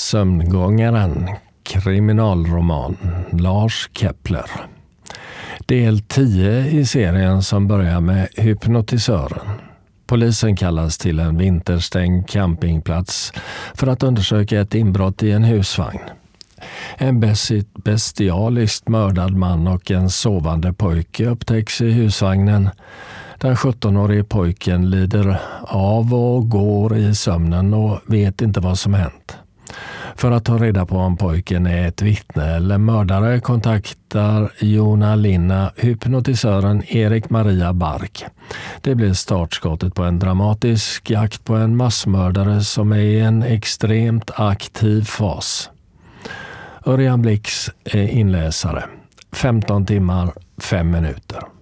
Sömngångaren, kriminalroman, Lars Kepler. Del 10 i serien som börjar med hypnotisören. Polisen kallas till en vinterstängd campingplats för att undersöka ett inbrott i en husvagn. En bestialiskt mördad man och en sovande pojke upptäcks i husvagnen. Den 17-årige pojken lider av och går i sömnen och vet inte vad som hänt. För att ta reda på om pojken är ett vittne eller mördare kontaktar Jona Linna hypnotisören Erik Maria Bark. Det blir startskottet på en dramatisk jakt på en massmördare som är i en extremt aktiv fas. Örjan Blix är inläsare. 15 timmar, 5 minuter.